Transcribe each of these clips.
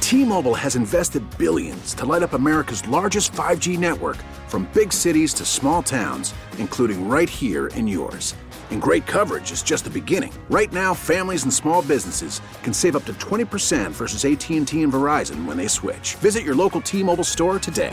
T-Mobile has invested billions to light up America's largest 5G network, from big cities to small towns, including right here in yours. And great coverage is just the beginning. Right now, families and small businesses can save up to 20% versus AT&T and Verizon when they switch. Visit your local T-Mobile store today.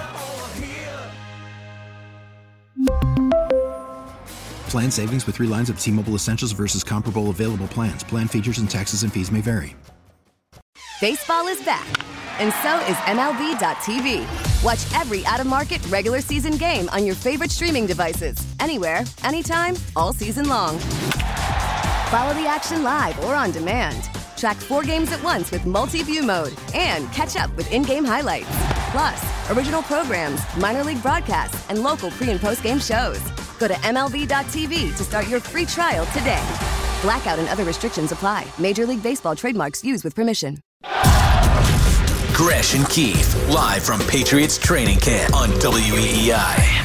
Plan savings with 3 lines of T-Mobile Essentials versus comparable available plans. Plan features and taxes and fees may vary. Baseball is back, and so is MLB.tv. Watch every out-of-market regular season game on your favorite streaming devices, anywhere, anytime, all season long. Follow the action live or on demand. Track 4 games at once with multi-view mode and catch up with in-game highlights. Plus, original programs, minor league broadcasts, and local pre- and post-game shows. Go to MLB.tv to start your free trial today. Blackout and other restrictions apply. Major League Baseball trademarks used with permission. Gresh and Keith, live from Patriots training camp on WEEI.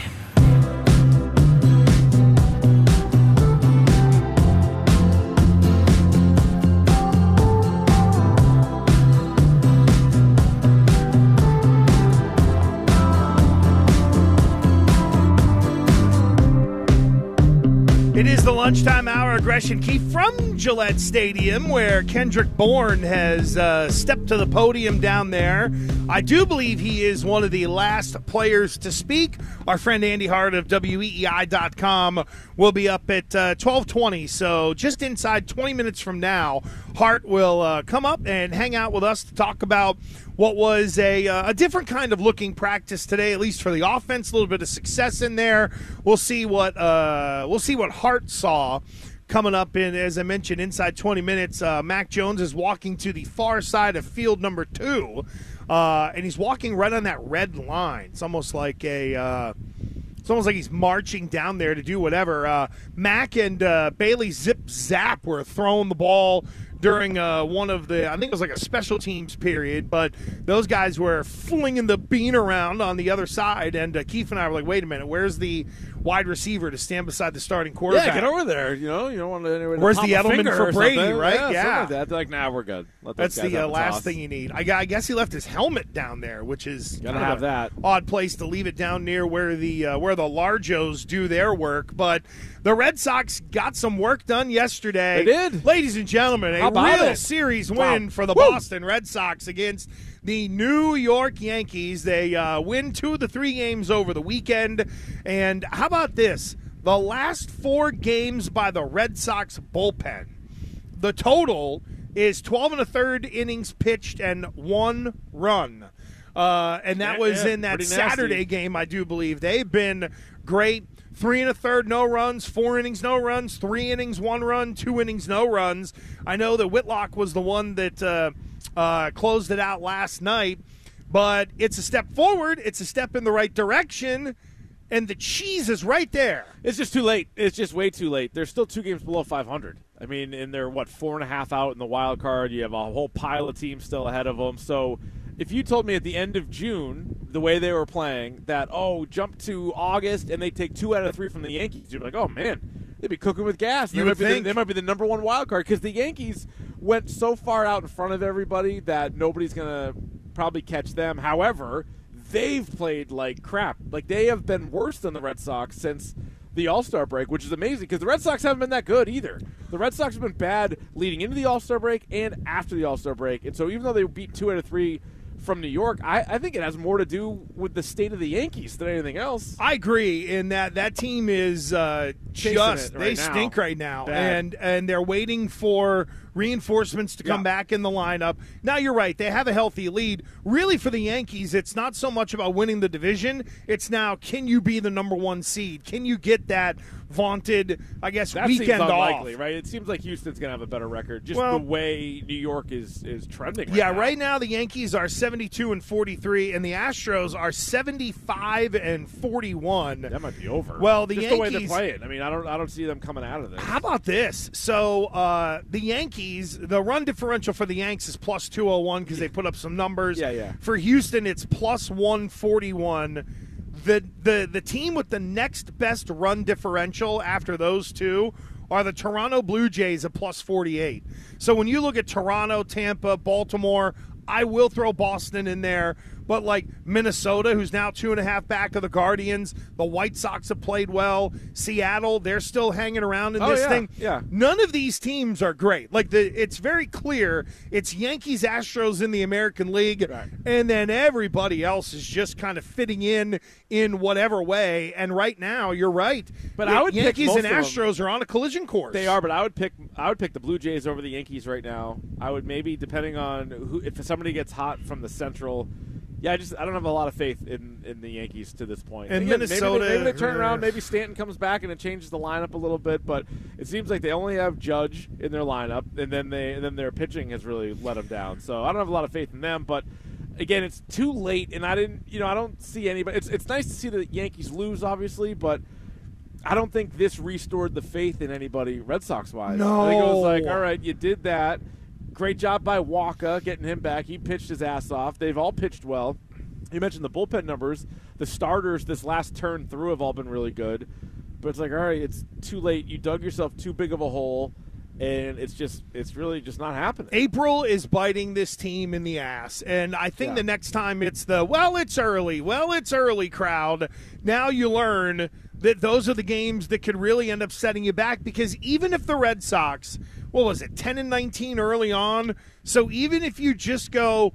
It is the lunchtime hour of Gresh and Keith from Gillette Stadium, where Kendrick Bourne has stepped to the podium down there. I do believe he is one of the last players to speak. Our friend Andy Hart of WEEI.com will be up at 12:20, so just inside 20 minutes from now, Hart will come up and hang out with us to talk about what was a different kind of looking practice today, at least for the offense. A little bit of success in there. We'll see what Hart saw coming up in, as I mentioned, inside 20 minutes. Mac Jones is walking to the far side of field number 2, and he's walking right on that red line. It's almost like he's marching down there to do whatever. Mac and Bailey Zip Zap were throwing the ball during one of the, I think it was like a special teams period, but those guys were flinging the bean around on the other side, and Keith and I were like, wait a minute, where's the wide receiver to stand beside the starting quarterback? Yeah, get over there. You don't want to. Where's the Edelman for Brady, right? Yeah. Like that. They're like, nah, we're good. That's the last thing you need. I guess he left his helmet down there, which is gotta have that odd place to leave it down near where the Largos do their work. But the Red Sox got some work done yesterday. They did, ladies and gentlemen. A real series win for the Boston Red Sox against the New York Yankees. They win 2 of the 3 games over the weekend. And how about this? The last 4 games by the Red Sox bullpen, the total is 12 1/3 innings pitched and 1 run. And that was in that Saturday game, I do believe. They've been great. 3 1/3 no runs, 4 innings no runs, 3 innings 1 run, 2 innings no runs. I know that Whitlock was the one that closed it out last night, but it's a step forward. It's a step in the right direction, and the cheese is right there. It's just too late. It's just way too late. They're still 2 games below 500. I mean, and they're, 4.5 out in the wild card. You have a whole pile of teams still ahead of them. So if you told me at the end of June, the way they were playing, that, jump to August and they take 2 out of 3 from the Yankees, you'd be like, oh, man, they'd be cooking with gas. They might be the number 1 wild card, because the Yankees went so far out in front of everybody that nobody's going to probably catch them. However, they've played like crap. Like, they have been worse than the Red Sox since the All-Star break, which is amazing, because the Red Sox haven't been that good either. The Red Sox have been bad leading into the All-Star break and after the All-Star break. And so even though they beat 2 out of 3 from New York, I think it has more to do with the state of the Yankees than anything else. I agree in that team is they stink right now. Bad. And they're waiting for reinforcements to come back in the lineup. Now, you're right. They have a healthy lead. Really, for the Yankees, it's not so much about winning the division. It's now, can you be the number 1 seed? Can you get that vaunted, I guess, that weekend seems unlikely, off? Right? It seems like Houston's going to have a better record, just the way New York is trending right now. Right now the Yankees are 72-43, and the Astros are 75-41. That might be over. Well, just Yankees, the way they're playing. I mean, I don't see them coming out of this. How about this? So the Yankees, the run differential for the Yanks is plus 201 because they put up some numbers. Yeah. For Houston, it's plus 141. The team with the next best run differential after those two are the Toronto Blue Jays at plus 48. So when you look at Toronto, Tampa, Baltimore, I will throw Boston in there, but like Minnesota, who's now 2.5 back of the Guardians, the White Sox have played well. Seattle, they're still hanging around in this thing. Yeah. None of these teams are great. Like it's very clear it's Yankees, Astros in the American League, right, and then everybody else is just kind of fitting in whatever way. And right now, you're right. But I would pick Yankees most and of them. Astros are on a collision course. They are, but I would pick the Blue Jays over the Yankees right now. I would maybe, depending on if somebody gets hot from the Central. Yeah, I don't have a lot of faith in the Yankees to this point. And again, Minnesota, maybe they turn around. Maybe Stanton comes back and it changes the lineup a little bit. But it seems like they only have Judge in their lineup, and then their pitching has really let them down. So I don't have a lot of faith in them. But again, it's too late, and I don't see anybody. It's nice to see the Yankees lose, obviously, but I don't think this restored the faith in anybody Red Sox wise. No. I think it was like, all right, you did that. Great job by Waka getting him back. He pitched his ass off. They've all pitched well. You mentioned the bullpen numbers. The starters this last turn through have all been really good. But it's like, all right, it's too late. You dug yourself too big of a hole, and it's really just not happening. April is biting this team in the ass, and I think the next time it's it's early crowd. Now you learn that those are the games that could really end up setting you back, because even if the Red Sox, 10-19 early on, so even if you just go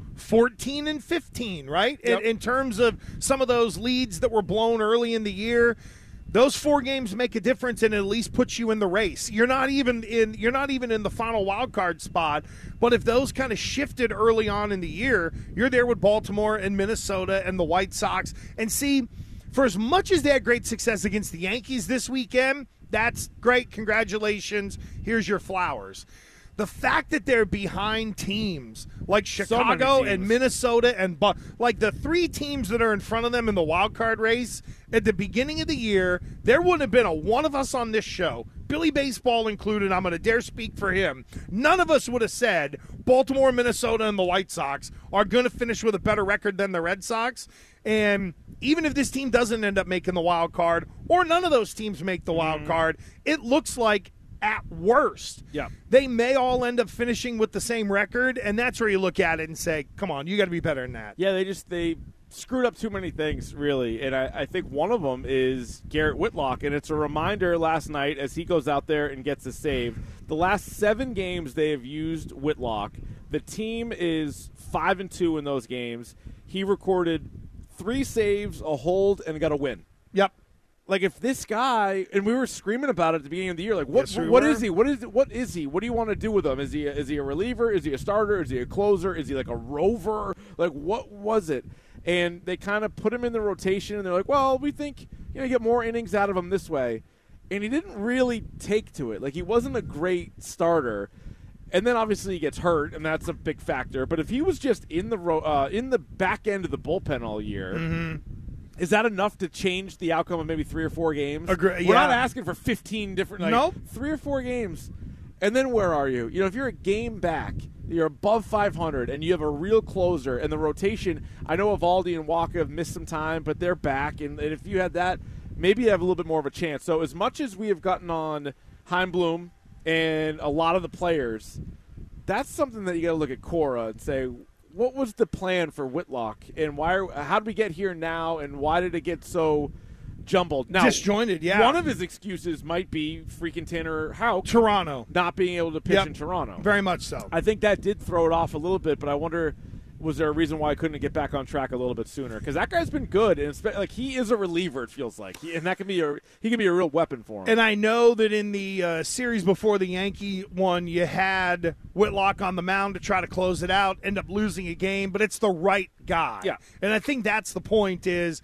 14-15, right, yep, in terms of some of those leads that were blown early in the year, those 4 games make a difference and at least puts you in the race. You're not even in the final wild card spot, but if those kind of shifted early on in the year, you're there with Baltimore and Minnesota and the White Sox. And see, for as much as they had great success against the Yankees this weekend, that's great. Congratulations. Here's your flowers. The fact that they're behind teams like Chicago and Minnesota and like the 3 teams that are in front of them in the wild card race at the beginning of the year, there wouldn't have been one of us on this show, Billy Baseball included, I'm going to dare speak for him, none of us would have said Baltimore, Minnesota, and the White Sox are going to finish with a better record than the Red Sox. And even if this team doesn't end up making the wild card, or none of those teams make the wild card, it looks like at worst, they may all end up finishing with the same record, and that's where you look at it and say, come on, you got to be better than that. Yeah, they screwed up too many things, really, and I think one of them is Garrett Whitlock, and it's a reminder last night as he goes out there and gets a save. The last 7 games they have used Whitlock, the team is 5-2 in those games. He recorded 3 saves, a hold, and got a win. Yep. Like, if this guy, and we were screaming about it at the beginning of the year, like, what is he? What is he? What do you want to do with him? Is he a reliever? Is he a starter? Is he a closer? Is he like a rover? Like, what was it? And they kind of put him in the rotation, and they're like, well, we think you get more innings out of him this way. And he didn't really take to it. Like, he wasn't a great starter. And then obviously he gets hurt, and that's a big factor. But if he was just in the back end of the bullpen all year, is that enough to change the outcome of maybe 3 or 4 games? We're not asking for 15 different. 3 or 4 games, and then where are you? If you're a game back, you're above 500, and you have a real closer, and the rotation. I know Eovaldi and Waka have missed some time, but they're back, and if you had that, maybe you have a little bit more of a chance. So as much as we have gotten on Heimblum and a lot of the players, that's something that you got to look at Cora and say, what was the plan for Whitlock, and how did we get here now, and why did it get so jumbled? Now, disjointed, yeah. One of his excuses might be freaking Tanner Houck. Toronto. Not being able to pitch in Toronto. Very much so. I think that did throw it off a little bit, but I wonder, was there a reason why I couldn't get back on track a little bit sooner? Because that guy's been good, and like he is a reliever, it feels like, and that can be he can be a real weapon for him. And I know that in the series before the Yankee one, you had Whitlock on the mound to try to close it out, end up losing a game, but it's the right guy. Yeah, and I think that's the point is,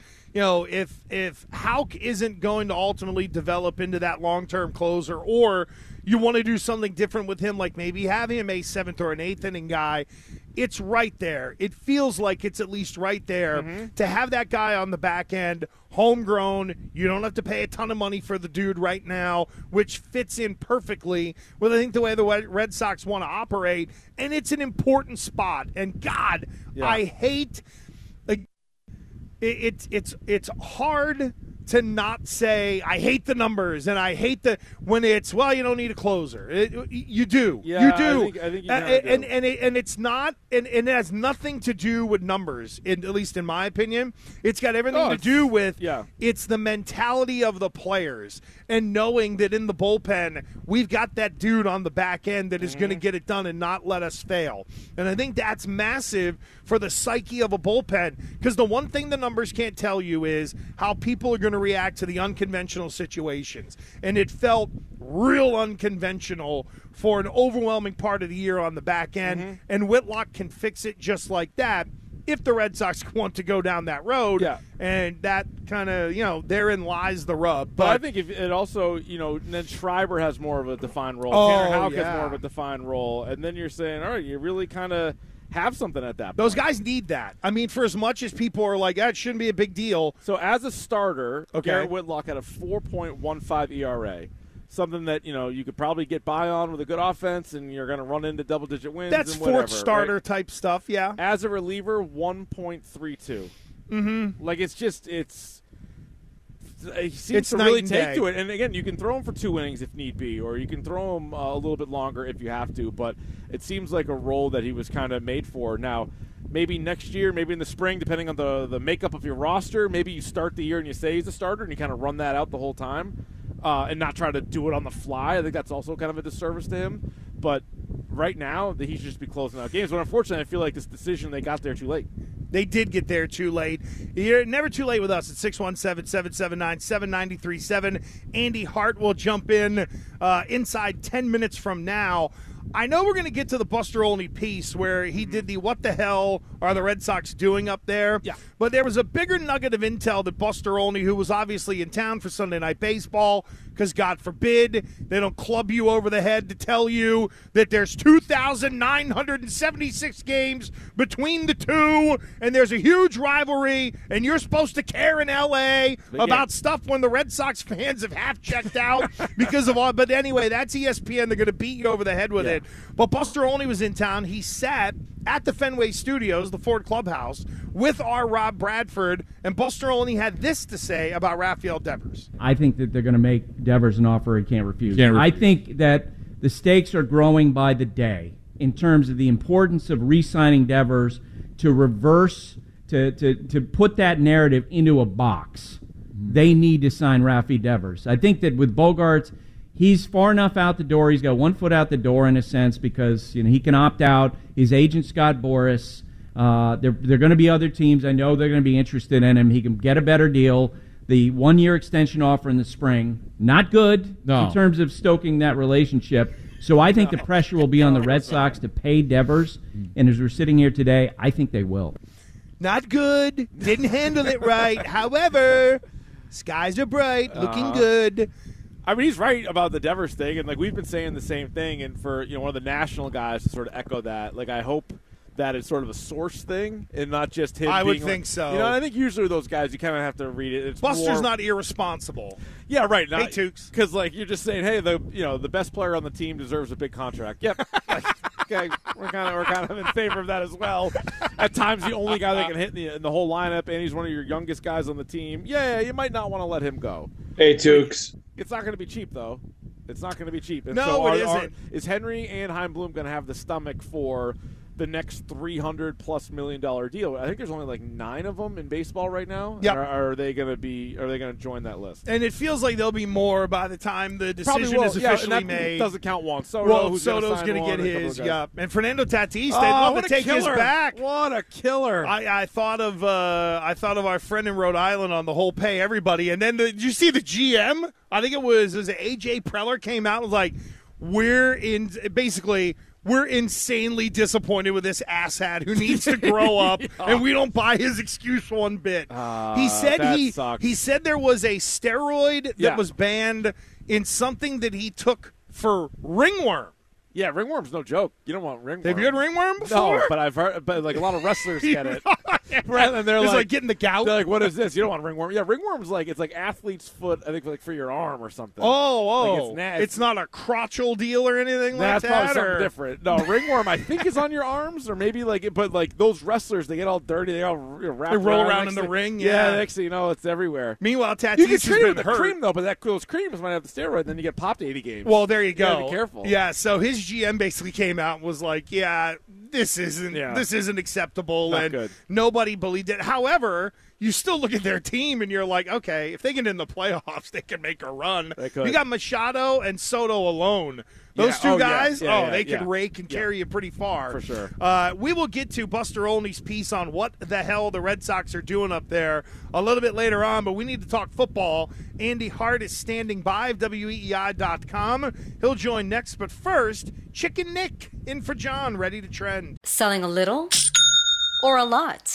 if Houck isn't going to ultimately develop into that long-term closer, or you want to do something different with him, like maybe have him a 7th or an 8th inning guy, it's right there. It feels like it's at least right there to have that guy on the back end, homegrown. You don't have to pay a ton of money for the dude right now, which fits in perfectly with, I think, the way the Red Sox want to operate, and it's an important spot. And, God, I hate – it's hard to not say I hate the numbers and I hate when it's you don't need a closer. You do. Yeah, you do. I think you do. And it's not and it has nothing to do with numbers. At least in my opinion, it's got everything to do with it's the mentality of the players and knowing that in the bullpen we've got that dude on the back end that is going to get it done and not let us fail. And I think that's massive for the psyche of a bullpen, because the one thing the numbers can't tell you is how people are going to react to the unconventional situations. And it felt real unconventional for an overwhelming part of the year on the back end, and Whitlock can fix it just like that if the Red Sox want to go down that road. And that kind of, therein lies the rub. But I think if it also, then Schreiber has more of a defined role. Tanner Houck has more of a defined role. And then you're saying, all right, you really kind of have something at that point. Those guys need that. I mean, for as much as people are like, it shouldn't be a big deal. So as a starter, Garrett Whitlock had a 4.15 ERA. Something that, you could probably get by on with a good offense, and you're going to run into double-digit wins. That's and whatever, fourth starter right? type stuff, yeah. As a reliever, 1.32. Like, he seems to really take to it. And, again, you can throw him for 2 innings if need be, or you can throw him a little bit longer if you have to. But it seems like a role that he was kind of made for. Now, maybe next year, maybe in the spring, depending on the makeup of your roster, maybe you start the year and you say he's a starter and you kind of run that out the whole time. And not try to do it on the fly. I think that's also kind of a disservice to him. But right now, he should just be closing out games. But unfortunately, I feel like this decision, they got there too late. They did get there too late. You're never too late with us at 617-779-7937. Andy Hart will jump in inside 10 minutes from now. I know we're going to get to the Buster Olney piece where he did the what the hell are the Red Sox doing up there. Yeah. But there was a bigger nugget of intel that Buster Olney, who was obviously in town for Sunday Night Baseball, because God forbid they don't club you over the head to tell you that there's 2,976 games between the two, and there's a huge rivalry, and you're supposed to care in L.A. about stuff when the Red Sox fans have half checked out because of all. But anyway, that's ESPN. They're going to beat you over the head with it. But Buster Olney was in town. He sat at the Fenway Studios, the Ford Clubhouse, with our Rob Bradford, and Buster Olney had this to say about Rafael Devers. I think that they're going to make Devers an offer he can't refuse. I think that the stakes are growing by the day in terms of the importance of re-signing Devers to reverse, to put that narrative into a box. They need to sign Rafi Devers. I think that with Bogaerts, he's far enough out the door. He's got 1 foot out the door in a sense because he can opt out. His agent, Scott Boras, there are going to be other teams. I know they're going to be interested in him. He can get a better deal. The 1-year extension offer in the spring, not good in terms of stoking that relationship. So I think the pressure will be on the Red Sox to pay Devers. And as we're sitting here today, I think they will. Not good. Didn't handle it right. However, skies are bright. Looking good. I mean, he's right about the Devers thing, and we've been saying the same thing. And for one of the national guys to sort of echo that, I hope that it's sort of a source thing and not just him. I would think so. I think usually those guys you kind of have to read it. It's Buster's not irresponsible. Yeah, right. Hey, Tukes. Because you're just saying, hey, the best player on the team deserves a big contract. Yep. Okay, we're kind of in favor of that as well. At times, the only guy that can hit in the whole lineup, and he's one of your youngest guys on the team. Yeah, you might not want to let him go. Hey, Tukes. It's not going to be cheap, though. It's not going to be cheap. And no, it isn't. Is Henry and Chaim Bloom going to have the stomach for the next $300+ million deal? I think there's only 9 of them in baseball right now. Yep. Are they going to join that list? And it feels like there'll be more by the time the decision is officially made. Doesn't count Juan Soto. Soto's going to get his. Yeah, and Fernando Tatis. They'd love to take his back. What a killer! I thought of our friend in Rhode Island on the whole pay everybody. And then did you see the GM? I think it was AJ Preller came out and was like, we're insanely disappointed with this asshat who needs to grow up, and we don't buy his excuse one bit. He said there was a steroid that was banned in something that he took for ringworm. Yeah, ringworm's no joke. You don't want ringworm. Have you had ringworm before? No, but I've heard. But a lot of wrestlers get it. And they're like getting the gout. They're like, what is this? You don't want ringworm. Yeah, ringworm's it's like athlete's foot, I think, like for your arm or something. Oh. Like it's not a crotchal deal or anything like that? That's probably something different. No, ringworm, I think, is on your arms, or maybe but those wrestlers, they get all dirty. They all they roll around in the ring. Yeah, next thing you know, it's everywhere. Meanwhile, Tatis you can has treat been it with hurt. the cream, though, but those creams might have the steroid, then you get popped 80 games. Well, there you go. You gotta be careful. Yeah, so his GM basically came out and was like, this isn't acceptable. Not and good. Nobody believed it. However, you still look at their team and you're like, okay, if they get in the playoffs, they can make a run. They could. You got Machado and Soto alone. Those two guys, they can rake and carry you pretty far. For sure. We will get to Buster Olney's piece on what the hell the Red Sox are doing up there a little bit later on, but we need to talk football. Andy Hart is standing by, WEEI.com. He'll join next, but first, Chicken Nick in for John, ready to trend. Selling a little or a lot?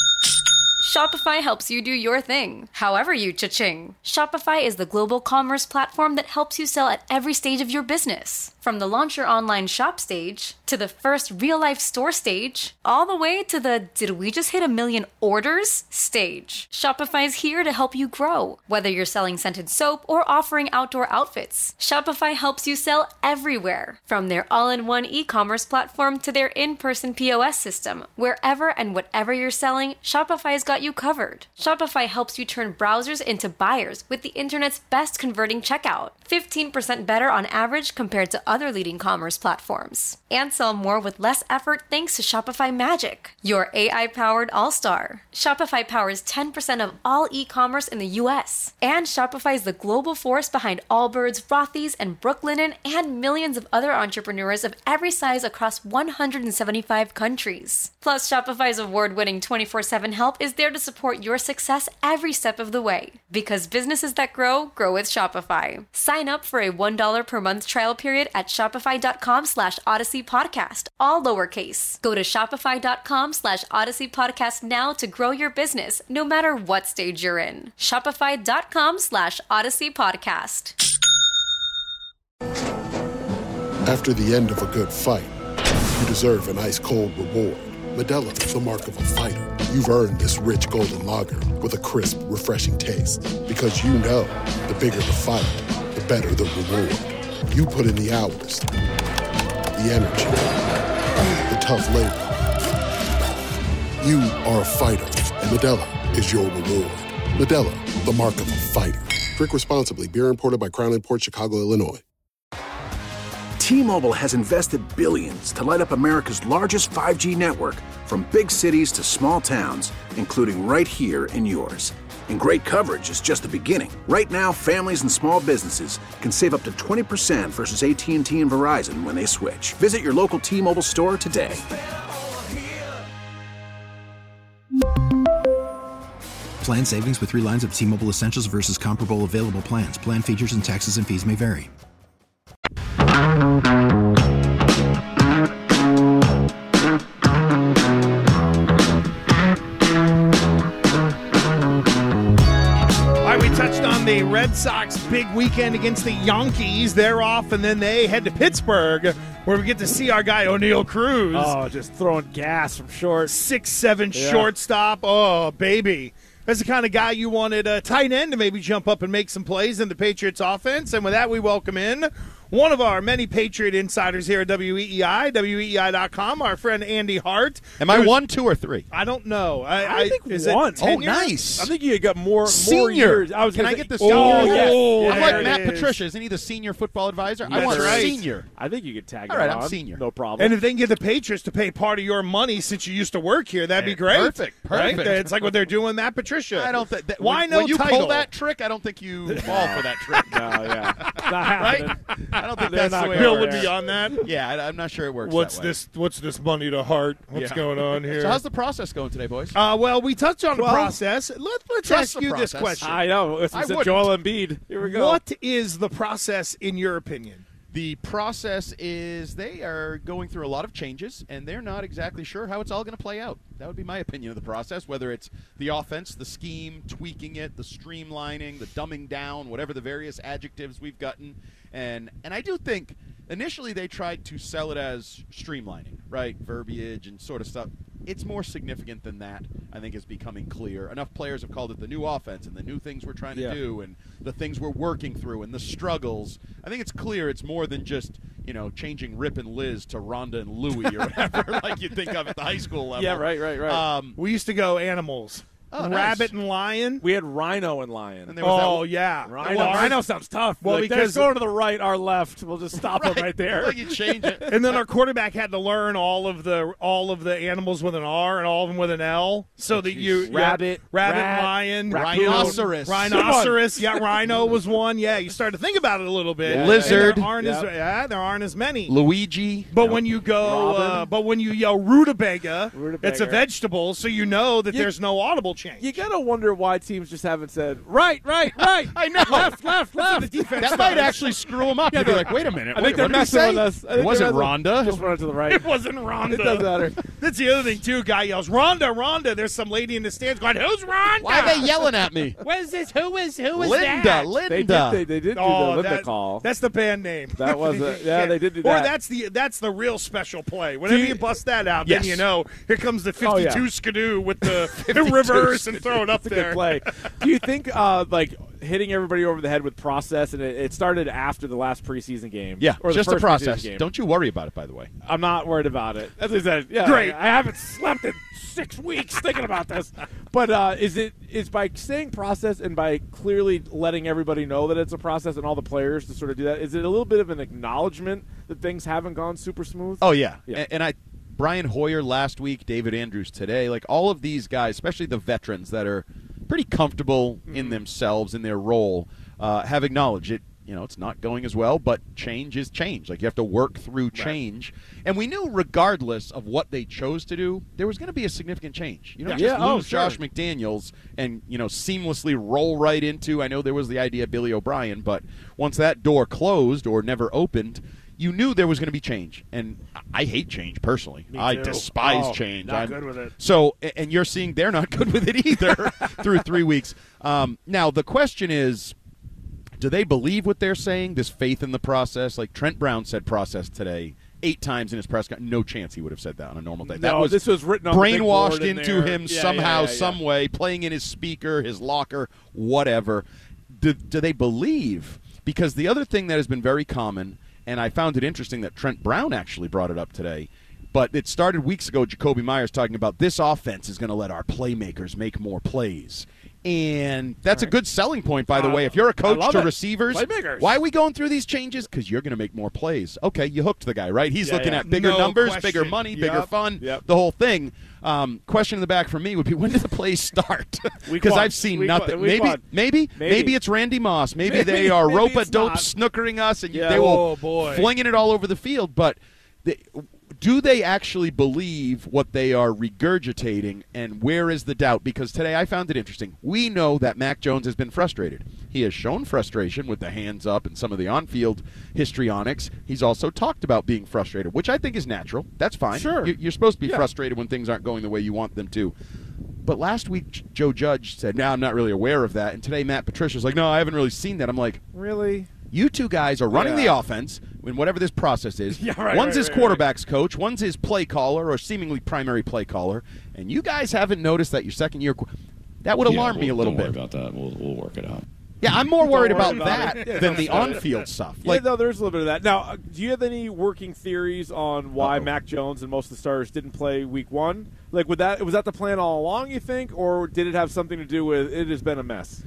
Shopify helps you do your thing, however you cha-ching. Shopify is the global commerce platform that helps you sell at every stage of your business. From the launch your online shop stage, to the first real-life store stage, all the way to the did we just hit 1 million orders stage. Shopify's here to help you grow. Whether you're selling scented soap or offering outdoor outfits, Shopify helps you sell everywhere. From their all-in-one e-commerce platform to their in-person POS system, wherever and whatever you're selling, Shopify's got you covered. Shopify helps you turn browsers into buyers with the internet's best converting checkout. 15% better on average compared to other leading commerce platforms. And sell more with less effort thanks to Shopify Magic, your AI-powered all-star. Shopify powers 10% of all e-commerce in the U.S. And Shopify is the global force behind Allbirds, Rothy's, and Brooklinen, and millions of other entrepreneurs of every size across 175 countries. Plus, Shopify's award-winning 24/7 help is there to support your success every step of the way. Because businesses that grow with Shopify. Sign up for a $1 per month trial period at shopify.com/Odyssey Podcast, all lowercase. Go to shopify.com/Odyssey Podcast now to grow your business, no matter what stage you're in. Shopify.com/Odyssey Podcast. After the end of a good fight, you deserve an ice-cold reward. Modelo is the mark of a fighter. You've earned this rich golden lager with a crisp, refreshing taste. Because you know, the bigger the fight, the better the reward. You put in the hours, the energy, the tough labor. You are a fighter, and Modelo is your reward. Modelo, the mark of a fighter. Drink responsibly. Beer imported by Crown Imports, Chicago, Illinois. T-Mobile has invested billions to light up America's largest 5G network, from big cities to small towns, including right here in yours. And great coverage is just the beginning. Right now, families and small businesses can save up to 20% versus AT&T and Verizon when they switch. Visit your local T-Mobile store today. Plan savings with 3 lines of T-Mobile Essentials versus comparable available plans. Plan features and taxes and fees may vary. We touched on the Red Sox big weekend against the Yankees. They're off, and then they head to Pittsburgh, where we get to see our guy O'Neal Cruz. Oh, just throwing gas from short. 6'7" shortstop. Oh, baby. That's the kind of guy you wanted a tight end to maybe jump up and make some plays in the Patriots offense. And with that, we welcome in one of our many Patriot insiders here at WEEI, WEEI.com, our friend Andy Hart. Am I 1, 2, or 3? I don't know. I think is one. It tenure? Oh, nice. I think you got more Senior. years. Can I get the senior? senior? Yes. I'm there like it Matt is. Patricia. Isn't he the senior football advisor? I That's want right. senior. I think you could tag All right, him I'm on. senior. No problem. And if they can get the Patriots to pay part of your money since you used to work here, that'd be great. Perfect. Right? It's like what they're doing with Matt Patricia. I don't think. Why no when you title? pull that trick, I don't think you fall for that trick. No, yeah. Not happening. I don't think They're that's not the way. Bill it would works. be on that. Yeah, I'm not sure it works. What's that way. this? What's this money to Hart? What's going on here? So how's the process going today, boys? Well, we touched on the process. Let's Trust ask the you this process. question. I know. It's I Joel Embiid. Here we go. What is the process in your opinion? The process is they are going through a lot of changes, and they're not exactly sure how it's all going to play out. That would be my opinion of the process, whether it's the offense, the scheme, tweaking it, the streamlining, the dumbing down, whatever the various adjectives we've gotten. And I do think initially they tried to sell it as streamlining, right? Verbiage and sort of stuff. It's more significant than that, I think, is becoming clear. Enough players have called it the new offense and the new things we're trying to do and the things we're working through and the struggles. I think it's clear it's more than just, changing Rip and Liz to Rhonda and Louie or whatever like you think of at the high school level. Yeah, right. We used to go animals. Oh, Rabbit nice. and lion. We had rhino and lion. And there was yeah. Rhino sounds tough. Well, because because go to the right, our left. We'll just stop them right there. Like you change it. And then our quarterback had to learn all of the animals with an R and all of them with an L, so that you rabbit, lion, rhinoceros. Yeah, rhino was one. Yeah, you start to think about it a little bit. Yeah. Lizard. There aren't as many. Luigi. But when you go, when you yell rutabaga, it's a vegetable, so you know that there's no audible change. You gotta wonder why teams just haven't said right. I know. Left. The defense That might actually screw them up. You'd be like, wait a minute. I think they're messing with us. It wasn't Rhonda. Just run it to the right. It wasn't Rhonda. It doesn't matter. That's the other thing, too. Guy yells, Rhonda. There's some lady in the stands going, who's Rhonda? Why are they yelling at me? What is this? Who is Linda. that? Linda. They did do the Linda call. That's the band name. That was they did do that. Or that's the real special play. Whenever you bust that out, then you know, here comes the 52 skidoo with the reverse and throw it up there. Good play. Do you think hitting everybody over the head with process, and it started after the last preseason game? Yeah, or just the a first process. game. Don't you worry about it, by the way. I'm not worried about it. As I said, great. I haven't slept in 6 weeks thinking about this. But is by saying process and by clearly letting everybody know that it's a process and all the players to sort of do that, is it a little bit of an acknowledgement that things haven't gone super smooth? Oh, yeah. And Brian Hoyer last week, David Andrews today, like all of these guys, especially the veterans that are pretty comfortable in themselves, in their role, have acknowledged it. It's not going as well, but change is change. Like, you have to work through change. Right. And we knew regardless of what they chose to do, there was going to be a significant change. You don't just lose Josh McDaniels and, seamlessly roll right into, I know there was the idea of Billy O'Brien, but once that door closed or never opened, you knew there was going to be change. And I hate change personally. I despise change. Not good with it. So, and you're seeing they're not good with it either through 3 weeks. Now, the question is, do they believe what they're saying, this faith in the process? Like Trent Brown said process today 8 times in his press conference. No chance he would have said that on a normal day. This was written on brainwashed the big board into him somehow, some some way, playing in his speaker, his locker, whatever. Do they believe? Because the other thing that has been very common, and I found it interesting that Trent Brown actually brought it up today, but it started weeks ago, Jacoby Myers talking about this offense is going to let our playmakers make more plays. And that's a good selling point, by the way. If you're a coach to receivers, why are we going through these changes? Because you're going to make more plays. Okay, you hooked the guy, right? He's looking at bigger numbers, bigger money, bigger fun, the whole thing. Question in the back for me would be, when do the plays start? Because I've seen nothing. Maybe it's Randy Moss. Maybe they are rope-a-dope snookering us, and they will flinging it all over the field. But do they actually believe what they are regurgitating, and where is the doubt? Because today I found it interesting. We know that Mac Jones has been frustrated. He has shown frustration with the hands up and some of the on-field histrionics. He's also talked about being frustrated, which I think is natural. That's fine. Sure. You're supposed to be frustrated when things aren't going the way you want them to. But last week, Joe Judge said, no, I'm not really aware of that. And today, Matt Patricia's like, no, I haven't really seen that. I'm like, really? You two guys are running the offense in whatever this process is. One's his quarterback's coach. One's his play caller or seemingly primary play caller. And you guys haven't noticed that your second year – that would alarm me a little bit. Don't worry about that. We'll work it out. Yeah, I'm more worried about that than the on-field stuff. No, there's a little bit of that. Now, do you have any working theories on why Mac Jones and most of the starters didn't play week 1? Like, was that the plan all along, you think, or did it have something to do with it has been a mess?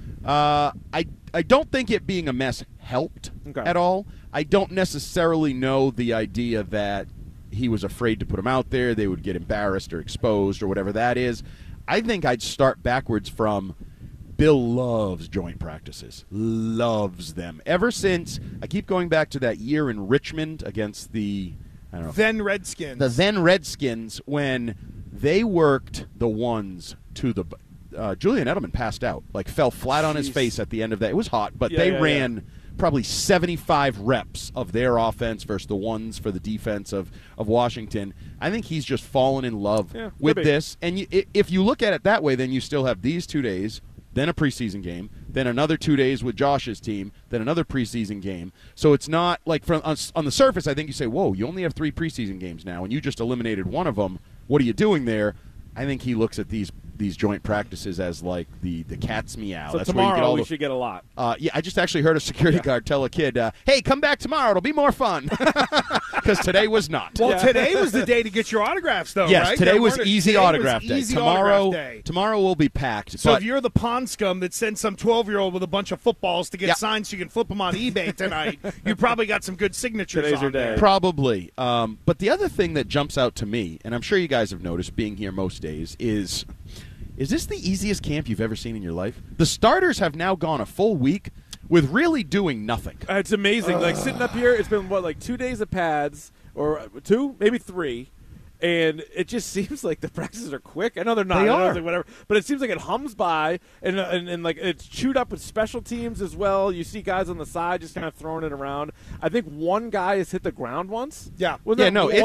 I don't think it being a mess helped at all. I don't necessarily know the idea that he was afraid to put him out there, they would get embarrassed or exposed or whatever that is. I think I'd start backwards from Bill loves joint practices, loves them. Ever since, I keep going back to that year in Richmond against the then Redskins. The then Redskins, when they worked the ones to the Julian Edelman passed out, like fell flat on his face at the end of that. It was hot, but they ran probably 75 reps of their offense versus the ones for the defense of Washington. I think he's just fallen in love with this. And if you look at it that way, then you still have these 2 days, then a preseason game, then another 2 days with Josh's team, then another preseason game. So it's not like on the surface, I think you say, whoa, you only have 3 preseason games now, and you just eliminated one of them. What are you doing there? I think he looks at these joint practices as like the cat's meow. So That's tomorrow where you get all we should get a lot. Yeah, I just actually heard a security guard tell a kid, hey, come back tomorrow. It'll be more fun. Because today was not. Well, today was the day to get your autographs, though, yes, right? today was easy autograph day. Tomorrow Tomorrow will be packed. So if you're the pond scum that sent some 12-year-old with a bunch of footballs to get signed so you can flip them on eBay tonight, you probably got some good signatures Today's on there. Probably. But the other thing that jumps out to me, and I'm sure you guys have noticed being here most days, is this the easiest camp you've ever seen in your life? The starters have now gone a full week with really doing nothing. It's amazing. Like sitting up here, it's been, 2 days of pads, or 2, maybe 3. And it just seems like the practices are quick. I know they're not. They are. Like whatever. But it seems like it hums by, and like it's chewed up with special teams as well. You see guys on the side just kind of throwing it around. I think one guy has hit the ground once. Yeah. One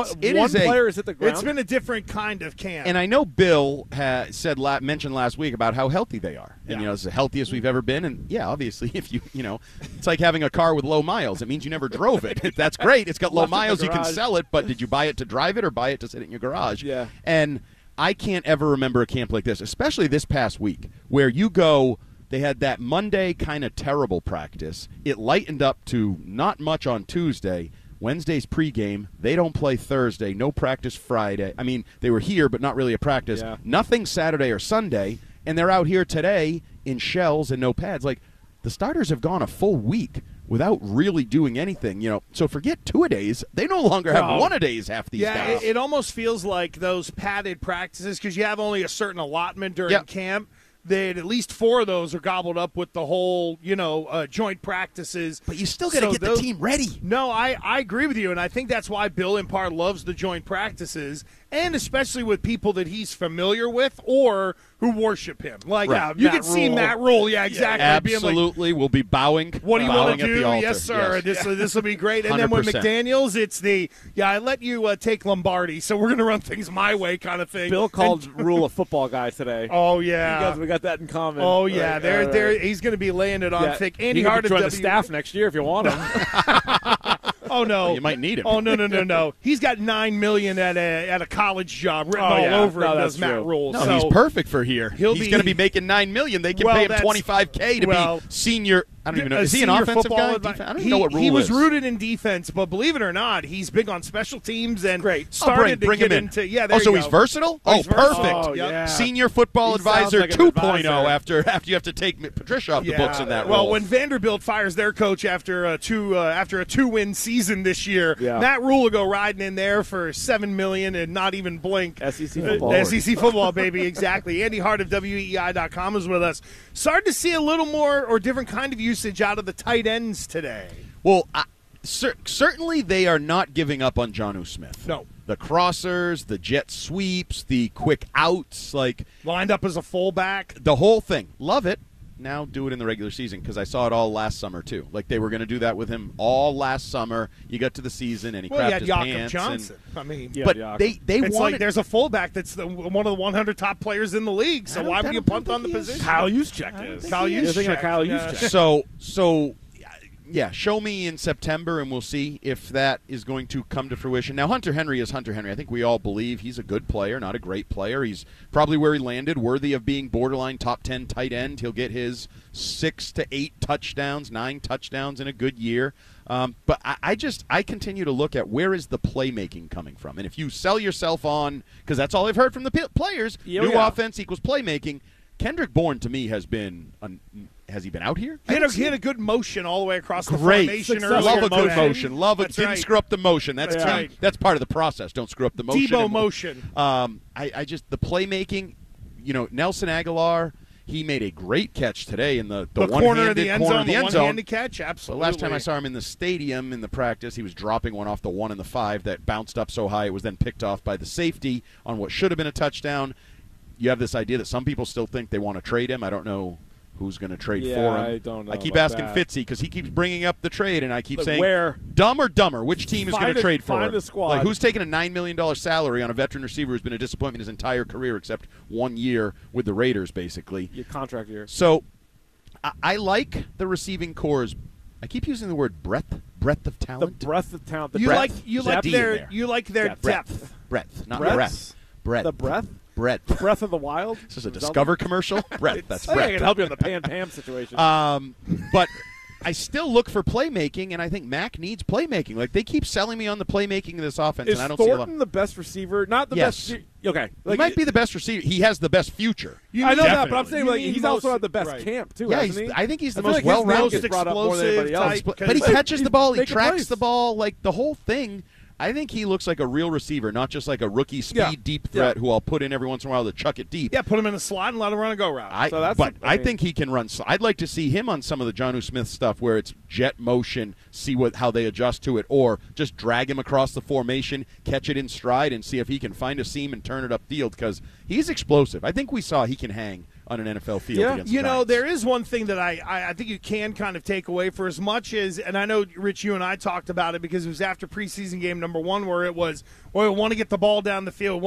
player has hit the ground. It's been a different kind of camp. And I know Bill mentioned last week about how healthy they are. And, it's the healthiest we've ever been. And, yeah, obviously, if it's like having a car with low miles. It means you never drove it. That's great. It's got low miles. You can sell it. But did you buy it to drive it or buy it to sit in your garage? Yeah. And I can't ever remember a camp like this, especially this past week, where you go, they had that Monday kind of terrible practice. It lightened up to not much on Tuesday. Wednesday's pregame. They don't play Thursday. No practice Friday. I mean, they were here, but not really a practice. Yeah. Nothing Saturday or Sunday. And they're out here today in shells and no pads. Like, the starters have gone a full week without really doing anything, So forget 2-a-days. They no longer have 1-a-days half these guys. It almost feels like those padded practices, because you have only a certain allotment during camp. At least 4 of those are gobbled up with the whole, joint practices. But you still got to get the team ready. No, I agree with you, and I think that's why Bill Impar loves the joint practices, and especially with people that he's familiar with or who worship him. Like, you can see Matt Rule. Yeah, exactly. Absolutely. We'll be bowing. What do you want to do? Yes, sir. Yes. This will be great. And 100%. then with McDaniels, it's I let you take Lombardi, so we're going to run things my way kind of thing. Bill called Rule a football guy today. Oh, yeah. We got that in common. Oh, yeah. He's going to be laying it on thick. Andy Hart join the staff next year if you want him. Oh, no. You might need him. Oh, no. He's got $9 million at a college job written all over him, does Matt Rule. No, so he's perfect for here. He's going to be making $9 million. They can pay him $25K to be senior. I don't even know. Is he an offensive guy? I don't even know what Rule is. He was rooted in defense, but believe it or not, he's big on special teams and started to get into. Yeah, there you so go. he's versatile? He's perfect. versatile. Yeah. Senior football advisor like 2.0 after you have to take Patricia off the books in that role. Well, when Vanderbilt fires their coach after a 2-win season this year, Matt Rule will go riding in there for $7 million and not even blink. SEC football. SEC football, baby, exactly. Andy Hart of WEEI.com is with us. Started to see a little more or different kind of usage out of the tight ends today. Well, certainly they are not giving up on Jonnu Smith. No. The crossers, the jet sweeps, the quick outs, lined up as a fullback. The whole thing. Love it. Now do it in the regular season, because I saw it all last summer too. Like, they were going to do that with him all last summer. You got to the season and he crapped his pants. Johnson. But they it's wanted. Like there's a fullback that's one of the 100 top players in the league. So why would you punt on the position? Kyle Juszczyk is. Kyle Juszczyk. So. Yeah, show me in September, and we'll see if that is going to come to fruition. Now, Hunter Henry is Hunter Henry. I think we all believe he's a good player, not a great player. He's probably where he landed, worthy of being borderline top 10 tight end. He'll get his 6 to 8 touchdowns, 9 touchdowns in a good year. But I continue to look at where is the playmaking coming from. And if you sell yourself on, because that's all I've heard from the players, new offense equals playmaking. Kendrick Bourne, to me, has been has he been out here? He had a good motion all the way across the Great. formation. Love a good motion. That's didn't screw up the motion. That's right. That's part of the process. Don't screw up the motion. Debo motion. I just the playmaking. Nelson Aguilar. He made a great catch today in the corner of the end zone. The one-handed catch, absolutely. Last time I saw him in the stadium in the practice, he was dropping one off the 1 and the 5 that bounced up so high it was then picked off by the safety on what should have been a touchdown. You have this idea that some people still think they want to trade him. I don't know who's going to trade for him. I don't know. I keep about asking that. Fitzy because he keeps bringing up the trade, and I keep saying, where? Dumb or dumber? Which team is going to trade for him? Find a squad. Like, who's taking a $9 million salary on a veteran receiver who's been a disappointment his entire career except 1 year with the Raiders, basically? Your contract year. So I like the receiving corps. I keep using the word breadth of talent. The breadth of talent. You like their depth. Breadth, not Breadth? breadth. Breadth. The breath? Breadth. Breath of the Wild? This is a Discover commercial? Breadth. That's I breadth. can help you on the Pam situation. But I still look for playmaking, and I think Mac needs playmaking. Like, they keep selling me on the playmaking of this offense, Is and I don't Thornton see a lot. the best receiver? Not the Yes. best. Okay. He might be the best receiver. He has the best future. I know that, but I'm You saying mean he's also most- at the best right. camp, too, Yeah, hasn't he? I think he's the I feel most like his name well-rounded. gets brought up more than anybody else. Explosive type, But he catches the ball. He making tracks plays. the ball. Like, the whole thing. I think he looks like a real receiver, not just like a rookie speed deep threat who I'll put in every once in a while to chuck it deep. Yeah, put him in a slot and let him run a go route. I think he can run. I'd like to see him on some of the Jonnu Smith stuff where it's jet motion, see how they adjust to it, or just drag him across the formation, catch it in stride, and see if he can find a seam and turn it upfield because he's explosive. I think we saw he can hang on an NFL field against the Giants. There is one thing that I think you can kind of take away for as much as, and I know, Rich, you and I talked about it because it was after preseason game number 1 where it was, well, we want to get the ball down the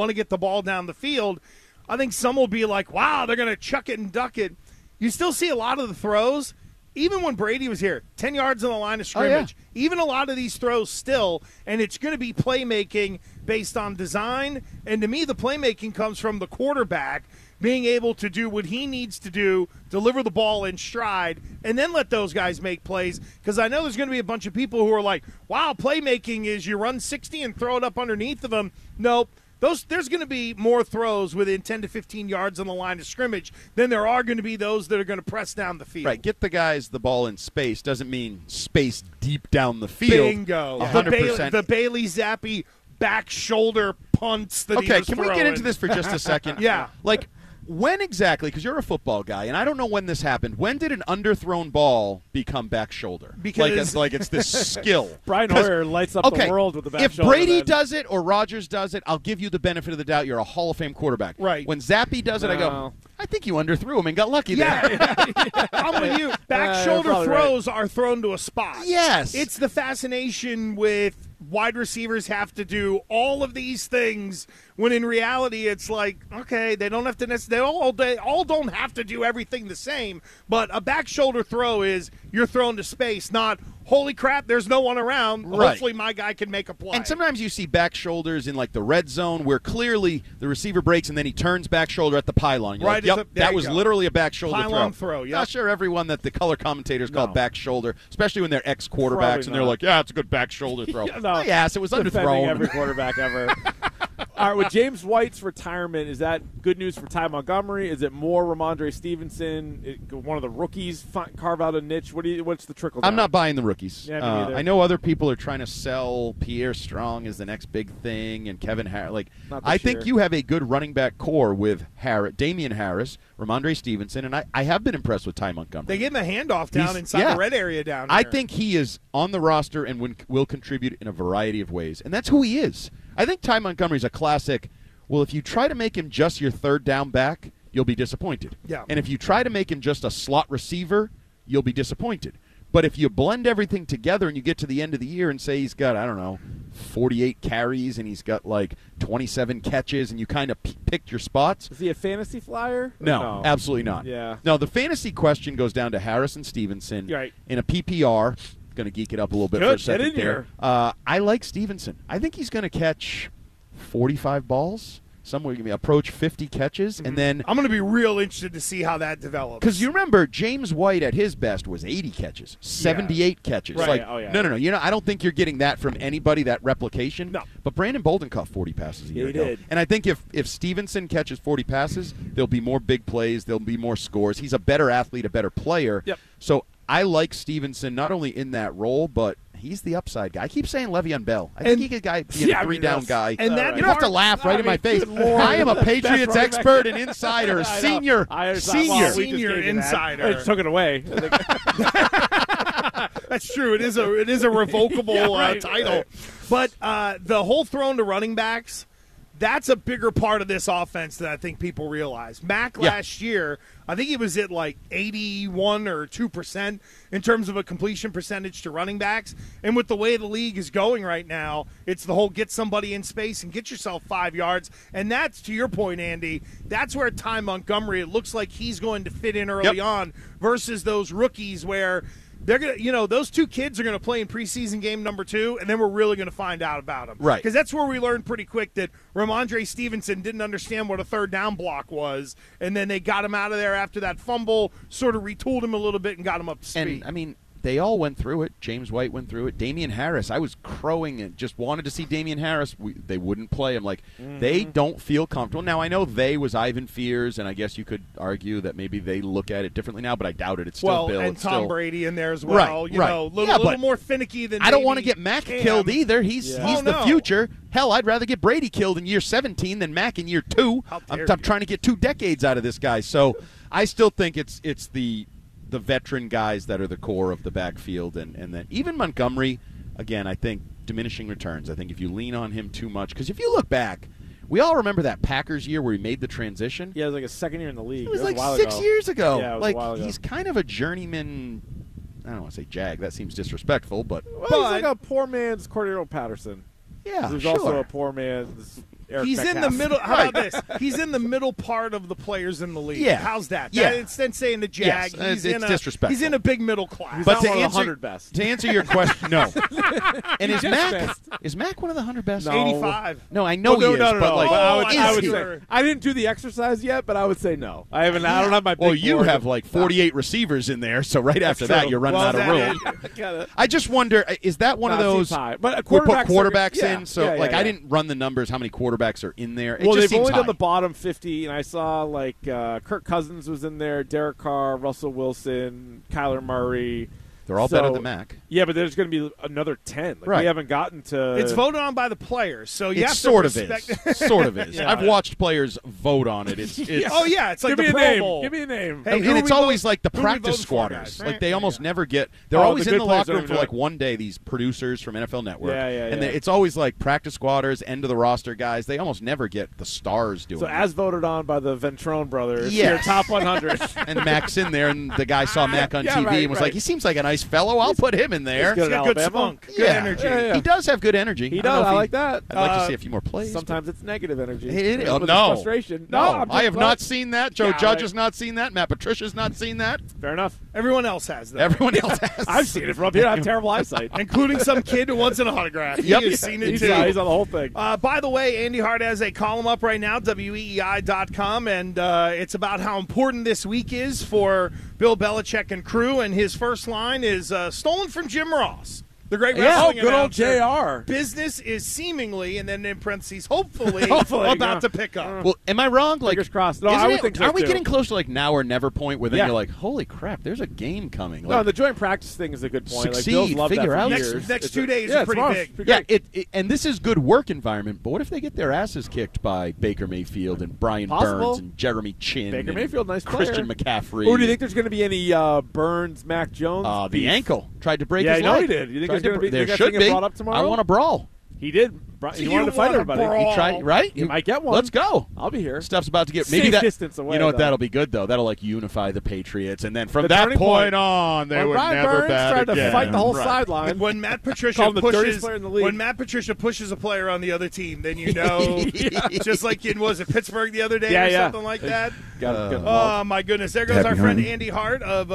field, I think some will be like, wow, they're going to chuck it and duck it. You still see a lot of the throws, even when Brady was here, 10 yards on the line of scrimmage, even a lot of these throws still, and it's going to be playmaking based on design, and to me the playmaking comes from the quarterback being able to do what he needs to do, deliver the ball in stride, and then let those guys make plays. Because I know there's going to be a bunch of people who are like, wow, playmaking is you run 60 and throw it up underneath of them. Nope. There's going to be more throws within 10 to 15 yards on the line of scrimmage than there are going to be those that are going to press down the field. Right, get the guys the ball in space doesn't mean space deep down the field. Bingo. 100%. The Bailey Zappi back shoulder punts that he was can we get throwing. into this for just a second? Yeah. Like, when exactly, because you're a football guy, and I don't know when this happened, when did an underthrown ball become back shoulder? Because like it's this skill. Brian Hoyer lights up the world with the back if shoulder. If Brady does it or Rodgers does it, I'll give you the benefit of the doubt. You're a Hall of Fame quarterback. Right. When Zappi does it, I go, I think you underthrew him and got lucky there. I'm with you. Back shoulder throws are thrown to a spot. Yes. It's the fascination with wide receivers have to do all of these things when in reality it's like, okay, they don't have to necessarily, they all don't have to do everything the same, but a back shoulder throw is you're thrown to space, not holy crap, there's no one around. Right. Hopefully my guy can make a play. And sometimes you see back shoulders in like the red zone where clearly the receiver breaks and then he turns back shoulder at the pylon. You're Right, like, yep, there that you was go. literally a back shoulder Pylon throw, yep. Not sure everyone that the color commentators call No. back shoulder, especially when they're ex-quarterbacks Probably and they're not. like, yeah, it's a good back shoulder throw. No. Yes, it was Defending underthrown. every quarterback ever. All right, with James White's retirement, is that good news for Ty Montgomery? Is it more Ramondre Stevenson? One of the rookies carve out a niche? What's the trickle down? I'm not buying the rookies. Yeah, me neither. I know other people are trying to sell Pierre Strong as the next big thing and Kevin Harris. Like, Not this I think year. you have a good running back core with Damian Harris, Ramondre Stevenson, and I have been impressed with Ty Montgomery. They gave him a handoff down He's- inside yeah. the red area down I here. think he is on the roster and will contribute in a variety of ways, and that's who he is. I think Ty Montgomery is a classic. Well, if you try to make him just your third down back, you'll be disappointed. Yeah. And if you try to make him just a slot receiver, you'll be disappointed. But if you blend everything together and you get to the end of the year and say he's got, 48 carries and he's got like 27 catches and you kind of picked your spots. Is he a fantasy flyer? No, absolutely not. Yeah. No, the fantasy question goes down to Harris and Stevenson. Right. In a PPR, going to geek it up a little bit Good, for a second get in there. I like Stevenson. I think he's going to catch 45 balls, somewhere give me approach 50 catches, and then I'm going to be real interested to see how that develops. because you remember James White at his best was 80 catches, 78 catches. Right. Like, Oh, yeah. no. I don't think you're getting that from anybody, that replication. No. But Brandon Bolden caught 40 passes a year He ago. did. And I think if Stevenson catches 40 passes, there'll be more big plays, there'll be more scores. He's a better athlete, a better player. Yep. So I like Stevenson not only in that role, but he's the upside guy. I keep saying Le'Veon Bell. I think he could be a three-down guy. And that you don't have to laugh right in my face. I am a Patriots expert and insider, senior. Senior insider. I just took it away. That's true. It is a revocable right. title. But the whole thrown to running backs, that's a bigger part of this offense than I think people realize. Mac last year, I think he was at like 81 or 2% in terms of a completion percentage to running backs. And with the way the league is going right now, it's the whole get somebody in space and get yourself 5 yards. And that's, to your point, Andy, that's where Ty Montgomery, it looks like he's going to fit in early on versus those rookies where – they're gonna, those two kids are gonna play in preseason game number 2, and then we're really gonna find out about them, right? Because that's where we learned pretty quick that Ramondre Stevenson didn't understand what a third down block was, and then they got him out of there after that fumble, sort of retooled him a little bit, and got him up to speed. And I mean, they all went through it. James White went through it. Damian Harris, I was crowing and just wanted to see Damian Harris. They wouldn't play him. Like, they don't feel comfortable. Now, I know they was Ivan Fears, and I guess you could argue that maybe they look at it differently now, but I doubt it. It's still Bill. And Tom Brady in there as well. Right, you know, a little more finicky than I don't want to get Mac killed either. He's the future. Hell, I'd rather get Brady killed in year 17 than Mac in year 2. I'm trying to get 2 decades out of this guy. So I still think it's the veteran guys that are the core of the backfield, and then even Montgomery, again, I think diminishing returns. I think if you lean on him too much, because if you look back, we all remember that Packers year where he made the transition. Yeah, it was like a second year in the league. It was like 6 years ago. Yeah, it was like a while ago. He's kind of a journeyman. I don't want to say jag. That seems disrespectful, but he's like a poor man's Cordero Patterson. Yeah, there's also a poor man's Eric He's Metcalf. in the middle. How about this? He's in the middle part of the players in the league. Yeah. How's that? Yeah. It's then saying the Jag. Yes, it's disrespectful. He's in a big middle class. But to answer, to answer your question, no. And is Mac one of the 100 best? No. 85. No, I know he is. But like, I would say I didn't do the exercise yet, but I would say no. I haven't. I don't have my. Big Well, you board. have like 48 receivers in there, so right after that, you're running out of room. I just wonder, is that one of those? But we put quarterbacks in, so I didn't run the numbers. How many quarterbacks are in there? Well, they've only done the bottom 50, and I saw like Kirk Cousins was in there, Derek Carr, Russell Wilson, Kyler Murray. They're all better than Mac. Yeah, but there's going to be another 10. Like, right. We haven't gotten to. It's voted on by the players, so you have to sort respect. of is. Sort of is. Yeah. I've watched players vote on it. It's oh yeah, it's like Give the me a Pro name. Bowl. Give me a name. Hey, and it's always like the who we practice voting for, squatters. guys, right? Like they almost never get. They're Oh, always the in good the players locker room don't for even like do it. one day. These producers from NFL Network. Yeah. And it's always like practice squatters, end of the roster guys. They almost never get the stars doing So it. as voted on by the Ventrone brothers, Yes. your top 100. And Mac's in there, and the guy saw Mac on Yeah, TV right, and was right. like, he seems like a nice fellow. I'll put him in there. He's good at Good Alabama. spunk, good energy. Yeah. He does have good energy. He I don't know does. if I like that. I'd like to see a few more plays. Sometimes it's negative energy. It, With his no. frustration. No, I'm I have just- not seen that. Joe Yeah, Judge right. has not seen that. Matt Patricia's not seen that. Fair enough. Everyone else has that. Everyone else has. I've seen it from up here. I have terrible eyesight. including some kid who wants an autograph. Yep. He has seen it He's too. on the whole thing. By the way, Andy Hart has a column up right now, WEEI.com, and it's about how important this week is for Bill Belichick and crew, and his first line is stolen from Jim Ross. The great wrestling good old announcer. JR. Business is seemingly, and then in parentheses, hopefully Hopefully, about yeah. to pick up. Well, am I wrong? Like, Fingers crossed. No, isn't I would it- think so, Are we too. getting close to like now or never point where then Yeah. you're like, holy crap, there's a game coming? No, Like, the joint practice thing is a good point. Succeed, like, Bill's loved figure that for out. years. Next It's 2 a- days yeah, are pretty tomorrow. big. yeah, and this is good work environment, but what if they get their asses kicked by Baker Mayfield and Brian Possible. Burns and Jeremy Chin Baker and Mayfield, nice Christian player. McCaffrey? Or do you think there's going to be any Burns, Mac Jones? the beef? ankle tried to break Yeah, his I know leg. he did. You think Tried there's gonna to be- there think that's should gonna get be. brought up tomorrow? I want a brawl. He did. He You wanted to fight want a everybody. brawl. He tried, right? You might get one. Let's go. I'll be here. Stuff's about to get Safe maybe that distance away, You know what? though. That'll be good though. That'll like unify the Patriots, and then from The that turning point point. on, they When were Brian never Burns bad tried again. to fight the whole Right. sideline. When Matt Patricia Call him the dirtiest pushes, player in the league. when Matt Patricia pushes a player on the other team, then you know, just like in was it Pittsburgh the other day or something like that. Got it. Oh my goodness! There goes Happy our friend hunting. Andy Hart of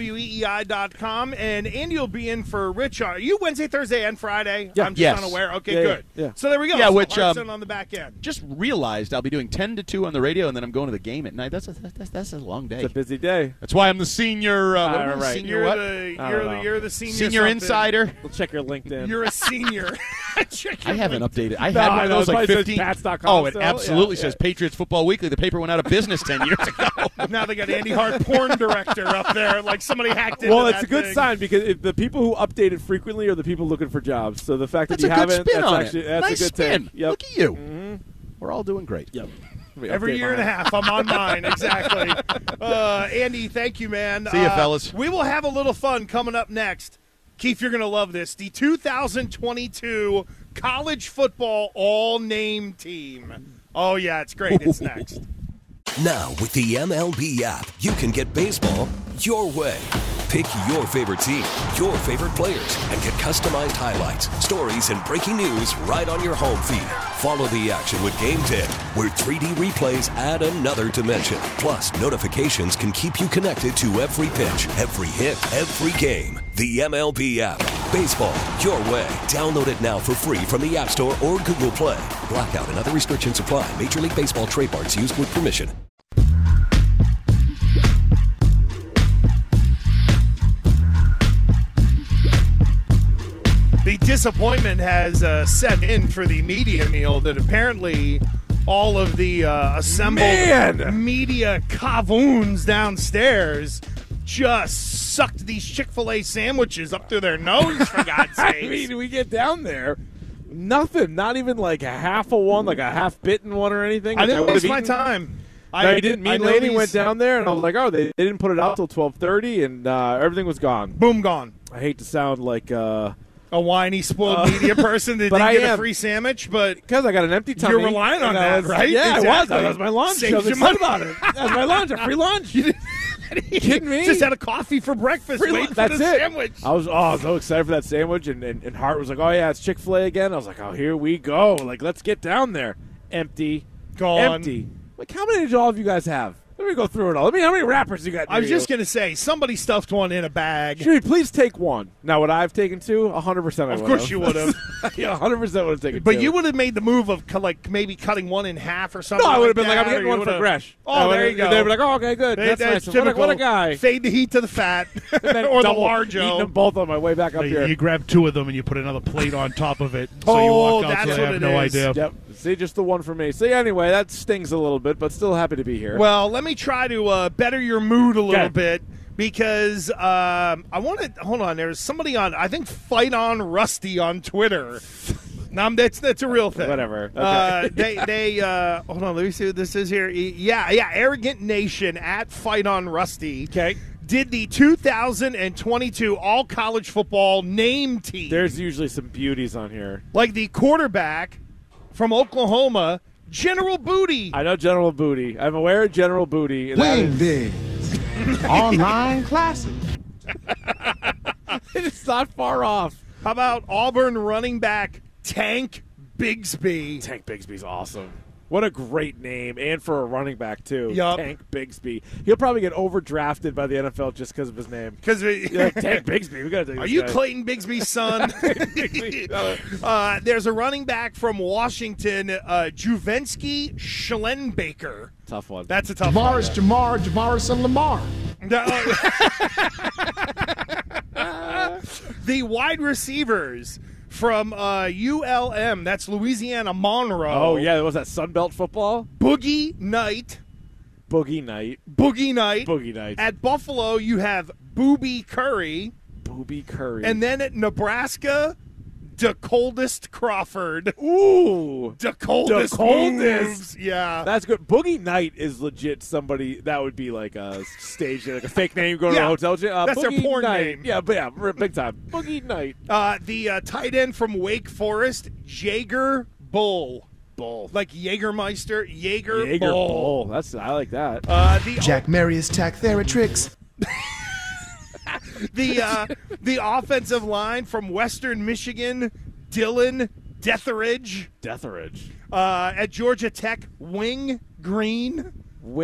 WEEI.com, and Andy will be in for Rich. Are you Wednesday, Thursday, and Friday? Yeah. I'm just Yes. unaware. Okay, Yeah, good. yeah. So there we go. Yeah, So which, Hart's in on the back end. Just realized I'll be doing 10 to 2 on the radio, and then I'm going to the game at night. That's a long day. It's a busy day. That's why I'm the senior. What am I, right. Senior You're what? you're the senior. Senior something. insider. We'll check your LinkedIn. You're a senior. Check your I haven't LinkedIn. updated. I No, had I one of know. those It like probably says 15. Pats.com Oh, it still. absolutely Yeah, says yeah. Patriots Football Weekly. The paper went out of business 10 years ago. Now they got Andy Hart, porn director, up there. Like somebody hacked into Well, that it's a good thing. sign because the people who update it frequently are the people looking for jobs. So the fact That's that you a good haven't, spin that's on actually it. that's Nice a good spin. take. Yep. Look at you. We're all doing great. Yep. Every year and a half, I'm on mine. Exactly. Andy, thank you, man. See you, fellas. We will have a little fun coming up next. Keith, you're going to love this. The 2022 college football all-name team. Oh, yeah, it's great. It's next. Now, with the MLB app, you can get baseball your way. Pick your favorite team, your favorite players, and get customized highlights, stories, and breaking news right on your home feed. Follow the action with Game Day, where 3D replays add another dimension. Plus, notifications can keep you connected to every pitch, every hit, every game. The MLB app. Baseball your way. Download it now for free from the App Store or Google Play. Blackout and other restrictions apply. Major League Baseball trademarks used with permission. The disappointment has set in for the media meal that apparently all of the assembled media kavoons downstairs just sucked these Chick-fil-A sandwiches up through their nose, for God's sake. I mean, we get down there, nothing, not even like a half of one, like a half-bitten one or anything. I didn't waste my time. I didn't. Me and Laney went down there, and I was like, oh, they didn't put it out till 12:30, and everything was gone. Boom, gone. I hate to sound like a whiny, spoiled media person that didn't get a free sandwich, but because I got an empty tummy. You're relying on that, right? Yeah, exactly. That was my lunch. Saved I was your excited money. about it. That was my lunch, a free lunch. Kidding me? Just had a coffee for breakfast. Wait for That's the it. sandwich. I was so excited for that sandwich, and Hart was like, "Oh yeah, it's Chick-fil-A again." I was like, "Oh, here we go! Like, let's get down there." Empty, gone. Empty. Like, how many did all of you guys have? Let me go through it all. Let me. How many wrappers you got? I was just gonna say somebody stuffed one in a bag. Should please take one? Now, would I have taken two? 100%. Of course you would have. Yeah, 100% would have taken two. But you would have made the move of maybe cutting one in half or something. No, I would have been that, like, I'm getting one for Gresh. Oh, there you go. They'd be like, oh, okay, good. That's nice. Typical. What a guy. Fade the heat to the fat, or the largo. Eating them both on my way back up here. You grab two of them and you put another plate on top of it. So you walk out, that's so what I have it no is. idea. Yep. See, just the one for me. So anyway, that stings a little bit, but still happy to be here. Well, let me try to better your mood a little bit because I want to hold on. There's somebody on, I think, Fight on Rusty on Twitter. That's a real thing. Whatever. Okay. They hold on. Let me see what this is here. Yeah. Arrogant Nation at Fight on Rusty. Okay. Did the 2022 all college football name team. There's usually some beauties on here. Like the quarterback from Oklahoma, General Booty. I know General Booty. I'm aware of General Booty. Online classes. It's not far off. How about Auburn running back Tank Bigsby? Tank Bigsby's awesome. What a great name, and for a running back, too. Yep. Tank Bigsby. He'll probably get overdrafted by the NFL just because of his name. Because like, Tank Bigsby. We gotta take Are this you guy. Clayton Bigsby's son? There's a running back from Washington, Juvensky Schellenbaker. Tough one. That's a tough one. Javaris, and Lamar. The wide receivers from ULM, that's Louisiana Monroe. Oh, yeah. Was that Sunbelt football? Boogie Knight. Boogie Knight. At Buffalo, you have Booby Curry. And then at Nebraska, DeColdest Crawford. Ooh. DeColdest moves. Yeah. That's good. Boogie Knight is legit somebody that would be like a stage, like a fake name going to a hotel. That's Boogie their porn Knight. name. Yeah, but yeah, big time. Boogie Knight. The tight end from Wake Forest, Jaeger Bull. Like Jägermeister, Jaeger Bull. I like that. Jack Marius Tack Theratrix. The offensive line from Western Michigan, Dylan Detheridge. At Georgia Tech, Wing Green.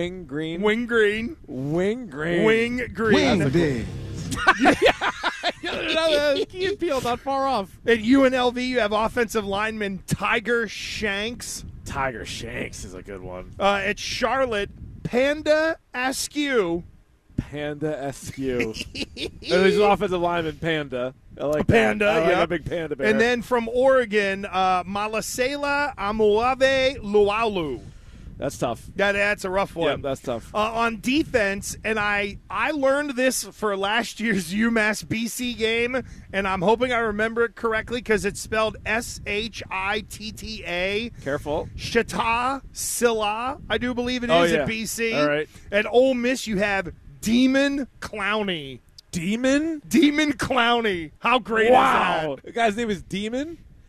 Key and Peele, not far off. At UNLV, you have offensive lineman Tiger Shanks. Tiger Shanks is a good one. At Charlotte, Panda Askew. And there's an offensive lineman, Panda. I like Panda, that. I like yep. a big panda bear. And then from Oregon, Malasela Amuave Lualu. That's tough. That's a rough one. Yeah, that's tough. On defense, and I learned this for last year's UMass BC game, and I'm hoping I remember it correctly because it's spelled Shitta. Careful. Shata Silla, I do believe it is at BC. All right. At Ole Miss, you have Demon Clowney. Demon Clowney. How great is that? The guy's name is Demon?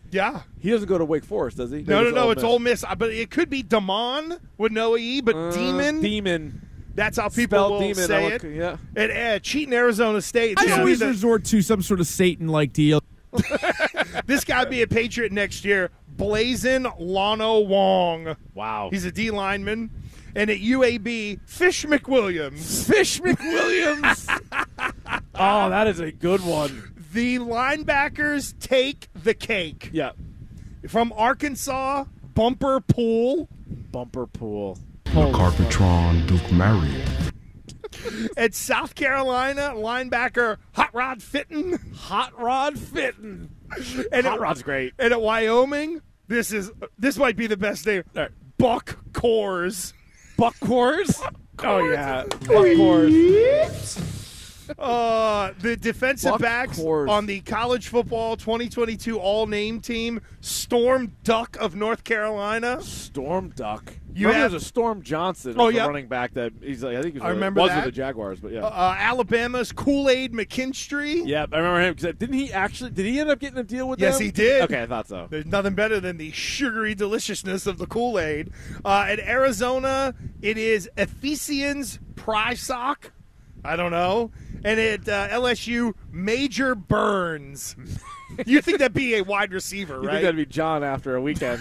Yeah. He doesn't go to Wake Forest, does he? No, it's Ole Miss. But it could be Damon with no E, but Demon. Demon. That's how people will Demon, say it. Yeah. And cheating Arizona State. I always resort to some sort of Satan-like deal. This guy be a Patriot next year. Blazin' Lano Wong. Wow. He's a D lineman. And at UAB, Fish McWilliams. Fish McWilliams. Oh, that is a good one. The linebackers take the cake. Yeah. From Arkansas, Bumper Pool. Bumper Pool. The Carpetron Duke Marion. At South Carolina, linebacker Hot Rod Fitton. Hot Rod Fitton. And Hot Rod's great. And at Wyoming, this might be the best name. Buck Coors. Buck Coors? Oh, yeah. Buck Coors. The defensive Buck backs Coors. on the college football 2022 all-name team, Storm Duck of North Carolina. Storm Duck. You have there's a Storm Johnson, Oh, the yeah. running back that he's like. I think he was, I remember was that. with the Jaguars, but yeah. Alabama's Kool-Aid McKinstry. Yeah, I remember him. 'Cause didn't he actually? Did he end up getting a deal with them? Yes, he did. Okay, I thought so. There's nothing better than the sugary deliciousness of the Kool-Aid. At Arizona, it is Ephesians Prysock. I don't know. And at LSU, Major Burns. You think that'd be a wide receiver, You right? think that'd be John after a weekend?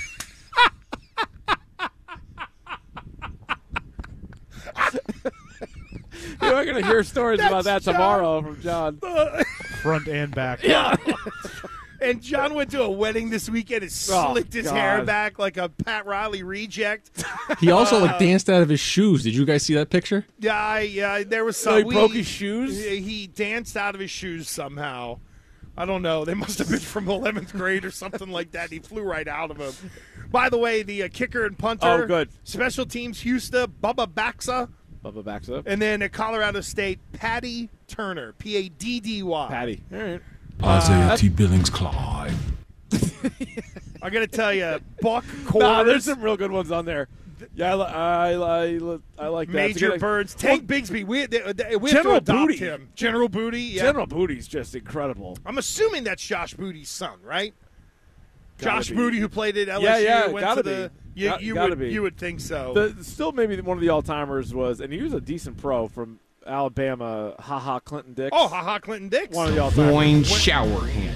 You're going to hear stories about that John. tomorrow from John. Front and back. Yeah. And John went to a wedding this weekend and slicked his hair back like a Pat Riley reject. He also danced out of his shoes. Did you guys see that picture? Yeah, there was So some. he broke his shoes? He danced out of his shoes somehow. I don't know. They must have been from 11th grade or something like that. He flew right out of them. By the way, the kicker and punter. Oh, good. Special teams, Houston, Bubba Baxa. Bubba backs up. And then at Colorado State, Patty Turner. Paddy. Patty. All right. Isaiah T. Billings Clyde. I got to tell you, Buck Coors. Nah, there's some real good ones on there. Yeah, I like that. Major Burns. Tank Bigsby. We have General to adopt Booty. him. General Booty. Yeah. General Booty's just incredible. I'm assuming that's Josh Booty's son, right? Gotta Josh be. Booty, who played at LSU, Yeah, went gotta to the. be. You would think so. Still, maybe one of the all-timers was, and he was a decent pro from Alabama. Clinton Dix. Oh, Clinton Dix. One of the all-timers. Dwayne Showerhand.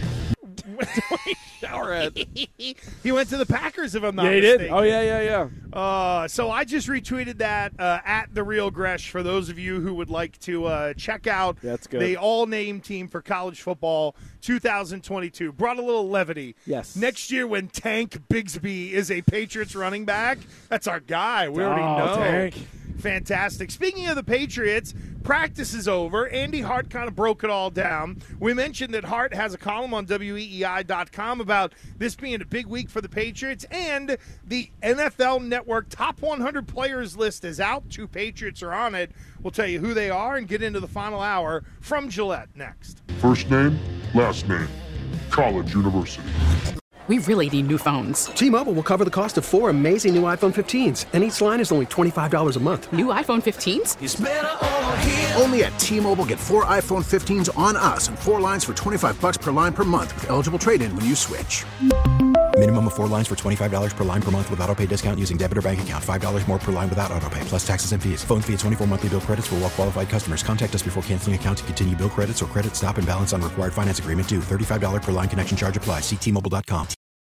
Showerhead. He went to the Packers, if I'm not Yeah, he mistaken. did. Oh, yeah. So I just retweeted that at The Real Gresh for those of you who would like to check out That's good. the all-name team for college football 2022. Brought a little levity. Yes. Next year when Tank Bigsby is a Patriots running back, that's our guy. We already know. Tank. Fantastic. Speaking of the Patriots, practice is over. Andy Hart kind of broke it all down. We mentioned that Hart has a column on WEEI.com about this being a big week for the Patriots, and the NFL Network Top 100 Players list is out. 2 Patriots are on it. We'll tell you who they are and get into the final hour from Gillette next. First name, last name, College University. We really need new phones. T-Mobile will cover the cost of 4 amazing new iPhone 15s, and each line is only $25 a month. New iPhone 15s? It's better over here. Only at T-Mobile, get 4 iPhone 15s on us and 4 lines for $25 per line per month with eligible trade-in when you switch. Minimum of 4 lines for $25 per line per month with autopay discount using debit or bank account. $5 more per line without autopay, plus taxes and fees. Phone fee at 24 monthly bill credits for well-qualified customers. Contact us before canceling account to continue bill credits or credit stop and balance on required finance agreement due. $35 per line connection charge applies. See T-Mobile.com.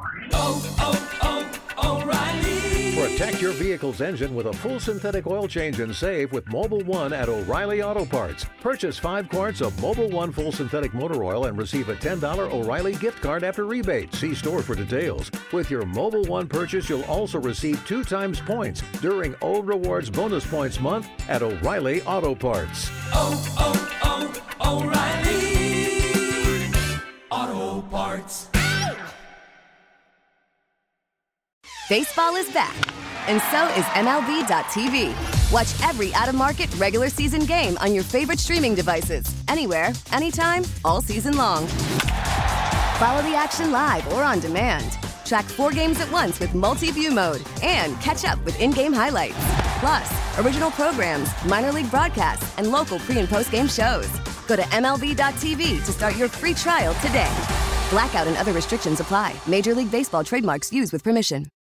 Protect your vehicle's engine with a full synthetic oil change and save with Mobil 1 at O'Reilly Auto Parts. Purchase 5 quarts of Mobil 1 full synthetic motor oil and receive a $10 O'Reilly gift card after rebate. See store for details. With your Mobil 1 purchase, you'll also receive 2 times points during O Rewards Bonus Points Month at O'Reilly Auto Parts. O'Reilly Auto Parts. Baseball is back, and so is MLB.tv. Watch every out-of-market regular season game on your favorite streaming devices, anywhere, anytime, all season long. Follow the action live or on demand. Track 4 games at once with multi-view mode and catch up with in-game highlights. Plus, original programs, minor league broadcasts, and local pre- and post-game shows. Go to MLB.tv to start your free trial today. Blackout and other restrictions apply. Major League Baseball trademarks used with permission.